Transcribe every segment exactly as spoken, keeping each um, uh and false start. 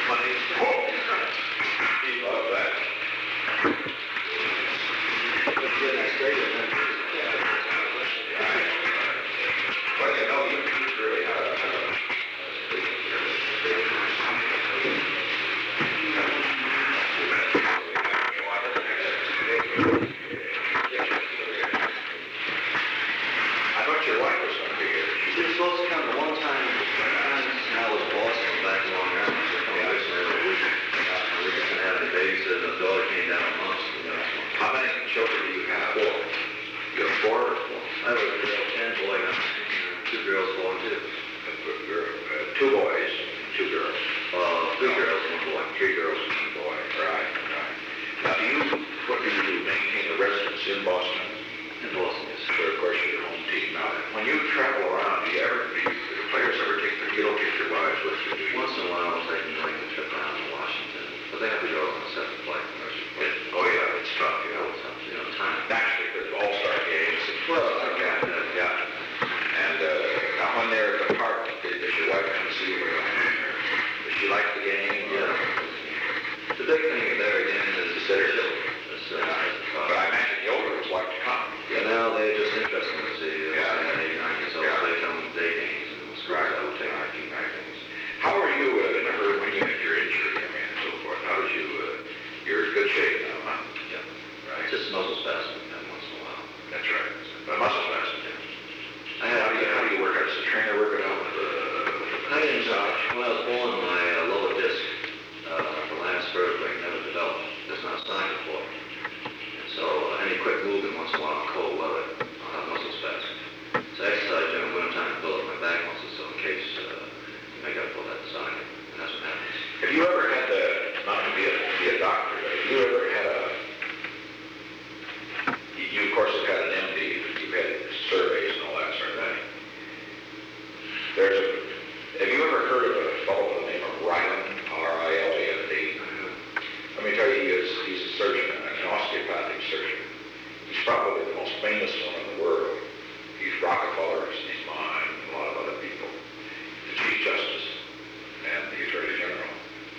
money. Whoa! He loves that. Let's get that straight. Well, you know, you really had a... I thought your wife was going to be here. She was supposed to come the one time, and I was Boston back in Long Island. She come yeah. Every week. Uh, we just didn't have any babysitter, and the daughter came down a month. You know, how many children do you have? Four. You have four? I was a girl, ten boy, and two girls, four and two. Uh, two boys, two girls. Uh, three oh. girls, one boy. Three girls and one boy. Right, right. Now, do you, what do you do? Maintain a residence in Boston? In Boston, yes. So, of course, you're your home team. Now, when you travel around, do you ever, do, you, do the players ever take their, you don't take your wives with you, do you? Once in a while, I'll take them like a trip down to Washington. But they have to go on a separate flight. It, oh, yeah, it's tough, you know. It's tough, you know, time. Naturally, because all-star games. Well, okay. Yeah, uh, yeah. And uh, now, when they're at the park, does your wife come see you? Does she like the game? Yeah. The big thing there, again, is the citizenship. Uh, but I imagine the older ones like to come. Yeah, now they're just interested to see. Uh, yeah. Eight, nine years old, yeah. they come to day games and schools. Right. I would take right. Right. How are you uh, in a hurry when you had your injury? I mean, and so forth. How did you? Uh, you're in good shape now, huh? Yeah. Right. Just muscle spasm every once in a while. That's right. A muscle spasm. Yeah. I had, how do you how do you work out? Does the trainer work it out with the? I didn't. When I was born, my uh, lower disc, uh, the last vertebrae, never developed. There's not a sign for it. So uh, any quick movement once in a while in cold weather, I'll have muscle spasm. So I exercise during wintertime to build up my back muscles, so in case uh, you may got to pull that aside, and that's what happens. Have you ever had the, not to be a, be a doctor, but have you ever had a, you, you of course have had an M D, but you've had surveys and all that sort of thing. There's a, have you ever heard of a fellow by the name of Ryland, R I L A N D? Let me tell you, he is, he's a surgeon, an osteopathic surgeon. He's probably the most famous one in the world. He's Rockefeller's, he's mine, and a lot of other people. The Chief Justice and the Attorney General.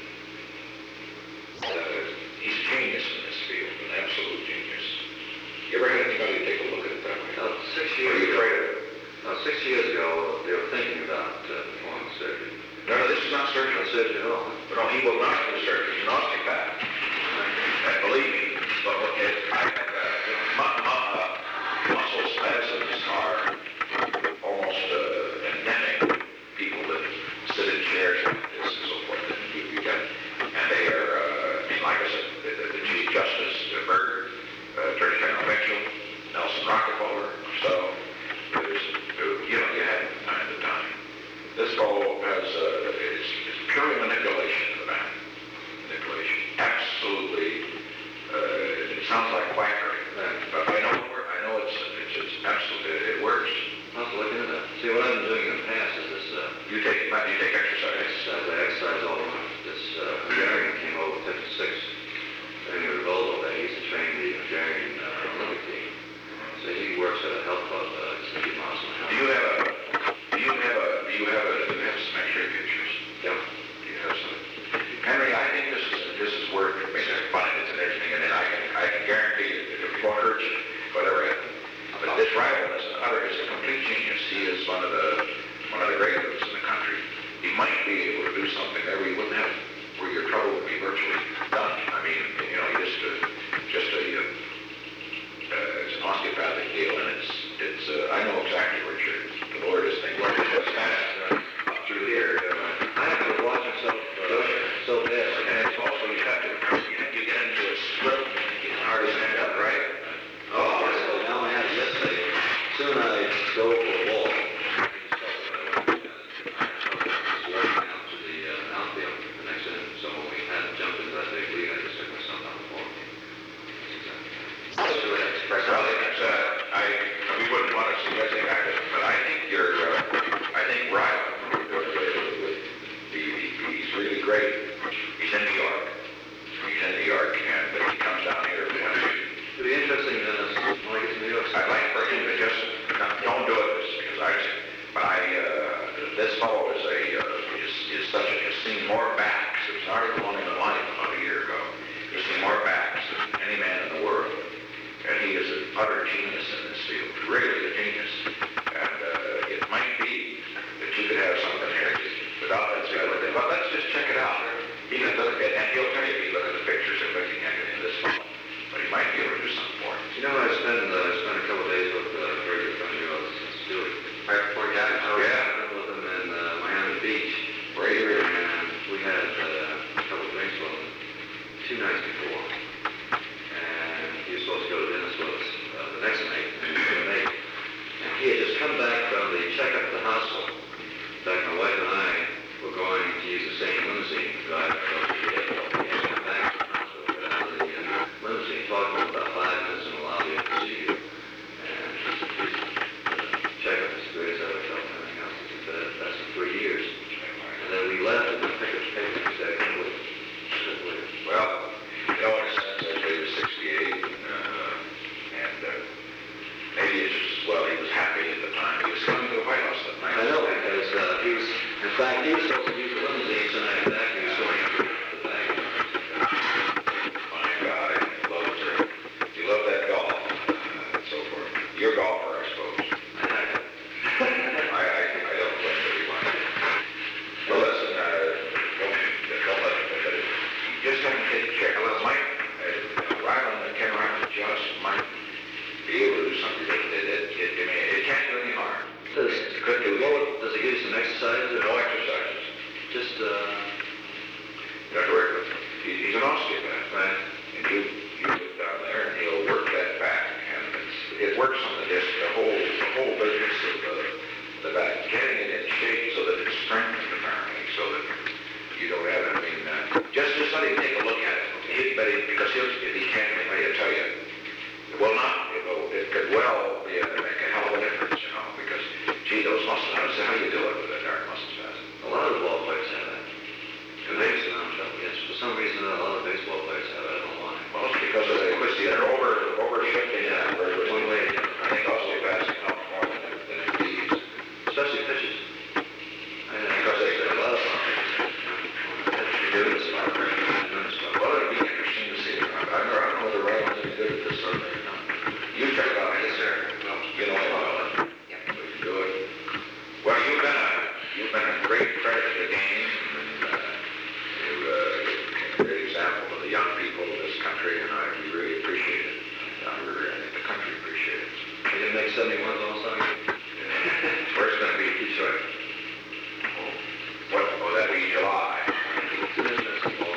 Uh, he's a genius in this field, an absolute genius. You ever had anybody take a look at it that way? About six years Are you ago. afraid of it? About six years ago, they were thinking about uh, performing surgery. No, no, this is not surgery. Not surgery at all. But no, he will not do surgery. He's an osteopath. And believe me, but it, I have, uh, you know, mu mu uh, muscle spasms are almost uh, endemic. People that sit in chairs like this and so forth, and you, you get, and they are, uh, I mean, like I said, the, the, the Chief Justice uh, Berger, uh, Attorney General Mitchell, Nelson Rockefeller, so there's, uh, you know, you had from time to time. This fellow has, uh, it's, it's purely manipulation of the man. Manipulation. Absolutely. Uh, it sounds like quackery, but I know I know it's it's, it's absolutely it works. I'll have to look into that. See, what I've been doing in the past is this. Uh, you take you take exercise. Exercise. I exercise all the time. This uh, Hungarian came over fifty-six, training a Revolvo that he used to train the Hungarian uh, Olympic team. So he works at a health club. Uh, it's fifty miles from the house. Do you have a? Do you have a? Do you have a? Do you have some X-ray pictures? Yeah. Do you have some? Henry, I think this is this is worth it. I mean, I find it and everything, and then I can I can guarantee it. It won't hurt you, whatever happened. But this rival is another is a complete genius. He is one of the one of the great ones in the country. He might be able to do something there where you wouldn't have where your trouble would be virtually done. I mean, you know, just a just a uh, uh, it's an osteopathic deal, and it's it's uh, I know exactly where your the Lord is thinking. What is what's that uh, up through here? Uh, I have to watch myself uh, so bad. And it's also, you have to, you, have, you get into a split, you can hardly stand up, right? Oh, so now I have to yesterday. Soon I go for a walk. I was walking out to the uh, outfield the next inning. So when we had to jump into that big league, I just took myself out the ball game. That's exactly. That's express. Well, it's, uh, I, we wouldn't want to suggest it, but I think you're, uh, I think Ryan, he's really great. He's in New York. He's in New York, and but he comes down here. It'd be interesting uh, when I get to New York. I'd like for him to just not, don't do it because I, but I, uh, this fellow is a uh, is, is such a has seen more backs there was an article on him in Life about a year ago. He's seen more backs than any man in the world. And he is an utter genius in this field, really a genius. And uh, it might be that you could have something here without that ability. But let's just check it out. He can look at it, and he'll tell you if you look at the pictures and looking at it in this phone. But he might be able to do something for him. You know, I spent, uh, I spent a couple of days with uh, a very good friend of yours, Stuart. Right before you got it? I was yeah. with him in uh, Miami Beach. Right, really. And we had uh, a couple of drinks with him two nights before. And he was supposed to go to dinner with us uh, the next night, and he couldn't make it. And he had just come back from the checkup at the hospital. In fact, my wife and I were going to use the same limousine to drive across the airport. He had come back to the hospital, got out of the uh, limousine, talked to him about five minutes in the lobby of the C U. And his uh, checkup is the greatest I've ever felt and everything else. He said, that's for three years. And then we left and we picked up the paper and said, I couldn't believe it. I couldn't believe it. Well, you know, in a sense, I he was sixty-eight, and, uh, and uh, maybe it's just, well, he was happy at the time. He was coming to the White House that night. I know, because uh, he was, in fact, he was supposed to use the limousine tonight back. He was going up the bag. My God, he loved her. He loved that golf, uh, and so forth. You're a golfer, I suppose. I, I, I don't blame everyone. Well, listen, uh, don't, don't let it, you just have to take care. Well, Mike, uh, right on the camera, just might be able to do something that, that, that it, it, may, it can't do any harm. Does, It could do well, it. does it give you some exercises? No exercises. Just, uh, You have to work with him. He, he's an osteopath, right. and you, you get down there and he'll work that back. And it's, it works on the disc, the whole, the whole business of the, the back, getting it in shape so that it's strengthened apparently, so that you don't have it. I mean, uh, just, just let him take a look at it. He, but he, because he'll, if he can't, he'll tell you. It will not, it will, it could well be a, make a hell of a difference, you know, because, gee, those muscles, I don't know how you do it with a dark muscle spasm. A lot of the ball players have that. And they used to know trouble, yes. For some reason, a lot of baseball players have it. I don't know why. Well, it's because of the, they're over, over shifting that, where it's One way, yeah. I think osteopaths can help more than, than M Ds. Especially pitchers. I, Because they, a lot of them. they do this, well, it'd be interesting to see. I, I don't know whether Ryan's any good at this sort of thing or not. You check it out, yes, sir. No, you know about it. Yeah. So you do it. Well, you've been a, you've been a great credit to the game, and, uh, you, uh, you're a great example of the young people of this country, and I, we really appreciate it. I really, I think the country appreciates it. Are you going to make seventy-one also? Where it's gonna be, Detroit. What, oh, that'll be July. It's an interesting ball.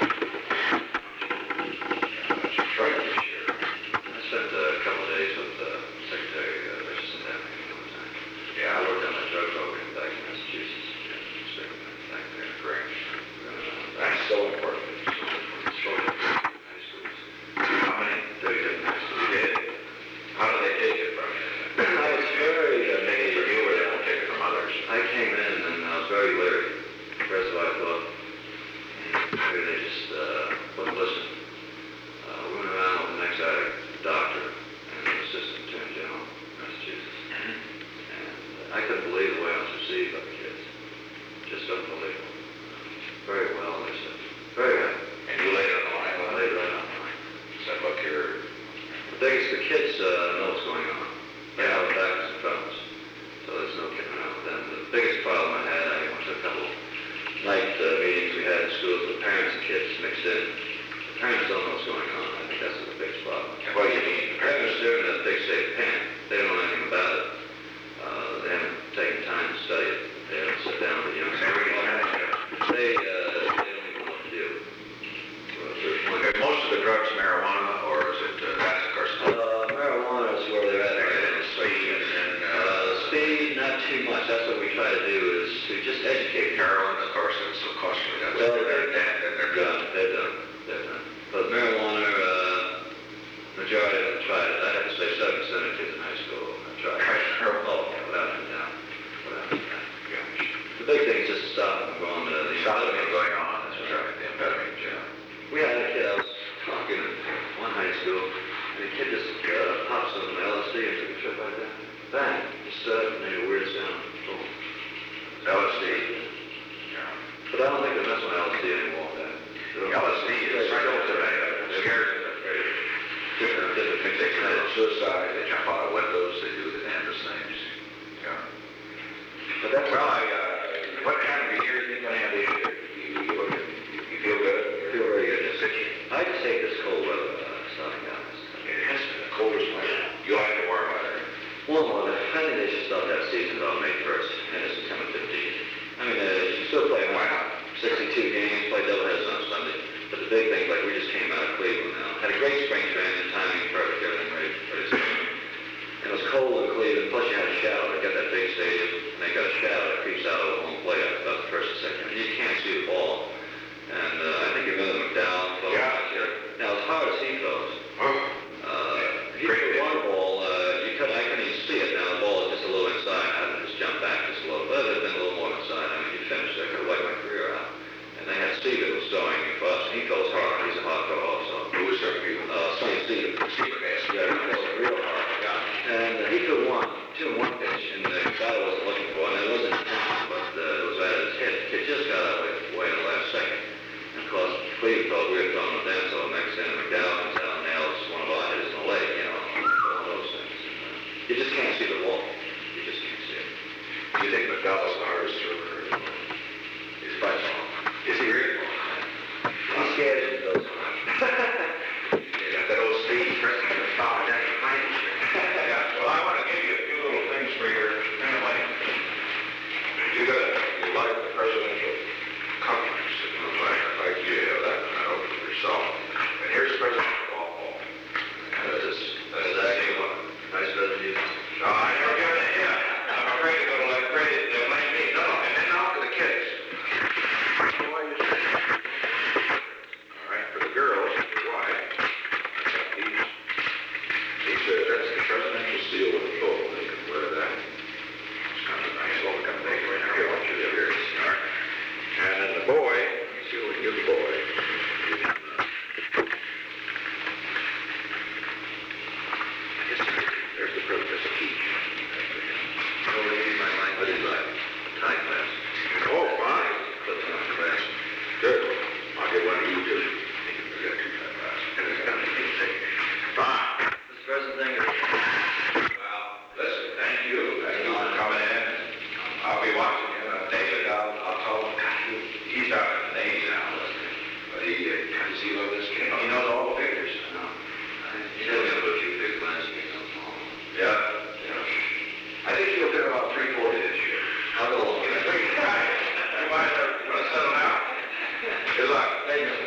That's Detroit this year. I spent a couple of days with uh, Secretary uh, Richardson down there one time. Yeah, I worked on a drug program back in Massachusetts. Yeah, straight back there. great. Uh, That's so important. Short high schools. How many? thirty different high schools. You did? How do they take it from you? I was very, They uh, take it from you or they won't take it from others? I came in and I was very leery. First of all, I thought, maybe they just uh, wouldn't listen. Uh, we went around with the next guy, doctor, and the assistant attorney general of Massachusetts. And I couldn't believe the way I was received by the kids. Just unbelievable. Very well, they said. Very well. And you laid it on the line? I laid right on the line. Said, look here. The biggest, the kids uh, know what's going on. They have backers and fronts. So there's no kidding around with them. The biggest problem I had, I went to a couple night uh, meetings we had in schools with parents and kids mixed in. The parents don't know what's going on. I think that's the biggest problem. What do you mean? The parents are in a big safe pen. They don't know anything about it. Uh, they haven't taken time to study it. They haven't sit down with the young They really people. can't. They, uh, they don't even know what to do. Well, to the point- Is most of the drugs marijuana or is it uh, that's of course? Uh, marijuana is where they're at. They're in speed and uh, Uh, speed, not too much. That's what we try to do is to just educate people. heroin, of course, it's so costly. That's Well, they're they're, dead and they're they're done. done. They're done. They're done. But marijuana, uh, majority of them tried it. I have to say seven percent of kids in high school have tried it. Oh, yeah, without a doubt. Without a doubt. Yeah. The big thing is just to stop them from going to the Stop it amphetamine. going on. That's right. The amphetamine, yeah. We had a kid, I was talking in one high school, and the kid just uh, popped some L S D and took a trip right there. Bang! Just stood up and made a weird sound. Boom. L S D. Yeah. But I don't think they're messing with L S D anymore. That L S D is psychoactive, scares them. Different, different They things. commit suicide, they jump out of windows, they do the damnedest things. Yeah. But that's, Well, I, uh, what kind of a year you think gonna have this year? You, you, look at- you feel good? feel very good. Yes. I just hate this cold weather uh, starting out. It has been the coldest winter. You like the warm weather. Well, well, I think they should start that season about May first and it's September fifteenth. I mean, uh, you can still play Why not? sixty-two games, play doubleheaders on Sunday. But the big thing, like we just came out of Cleveland now. Had a great spring training, timing perfect, everything ready, ready to start. And it was cold in Cleveland, plus you had a shadow. They got that big stadium, and they got a shadow that creeps out over home plate after about the first and second. And you can't see the ball. And uh, I think you're Miller McDowell. Phil, Yeah. Now, it's hard to see those. Oh. Uh, he hit one ball, uh, you could, I couldn't even see it. Now, the ball is just a little inside. I had to just jump back just a little bit. It had been a little more inside. I mean, he finished. I could have wiped my career out. And they had Steve that was throwing for us. He throws hard. He's a hard thrower also. Who was there for you? Uh, Sonny Steve. Steve Bass. Yeah, he throws real hard. Yeah. And uh, he threw one, two in one pitch, and the guy wasn't looking for it. And it wasn't intentional, but uh, it was at his hit. It just got out way, way in the last second. And of course, Cleveland thought we were throwing it down, so next thing McDowell comes out and nails one of our hitters in the leg, you know, one of those things. And, uh, you just can't see the ball. You just can't see it. You think McDowell's the hardest thrower? He's by far. Is he really? He's scared of those so much. Yeah, that old Steve Preston was following down the plane. Yeah, well, I want to give you a few little things for your family. You got, you like the presidential conference, it looks like, like you have that, I hope for yourself. And here's the presidential golf ball. That's, that's exactly what. Nice president. No, I never got it, yeah. I'm afraid they're gonna let, afraid they'll blame me. No, and then now for the kids. Why you say? All right, for the girls, why? These, these, uh, that's the presidential seal with the bow. They can wear that. It's kind of nice. Well, we come take it right now. Here, I want you to hear it. All right. And then the boy, let's see what we can give the boy. There's the president, there's a key. Oh, maybe my mind, but he's like, tie class. Oh, fine. Clips on class. Good. I'll get one of you too. We got two time passes. Fine. This present thing is... Well, listen, thank you. Thank you for coming in. I'll be watching you. Uh, David, I'll, I'll tell him. He's out in the Navy now. But he, uh, does he know this kid? He knows all the figures. No. He's only going to put a few big plans to me, no small. Yeah. Yeah. I think he'll get about three forty this year. I'll go along. You mind, uh, you want to settle down? Good luck. Thank you.